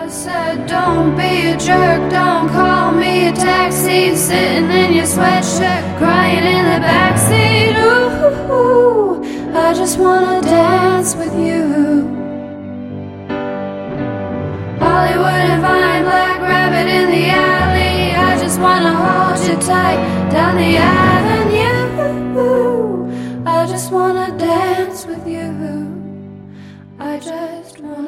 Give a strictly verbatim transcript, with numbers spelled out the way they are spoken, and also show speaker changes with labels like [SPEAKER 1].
[SPEAKER 1] said, don't be a jerk, don't call me a taxi. Sitting in your sweatshirt, crying in the backseat. Ooh, I just wanna dance with you. Hollywood and Vine, Black Rabbit in the alley. I just wanna hold you tight down the avenue. I just wanna dance with you. I just wanna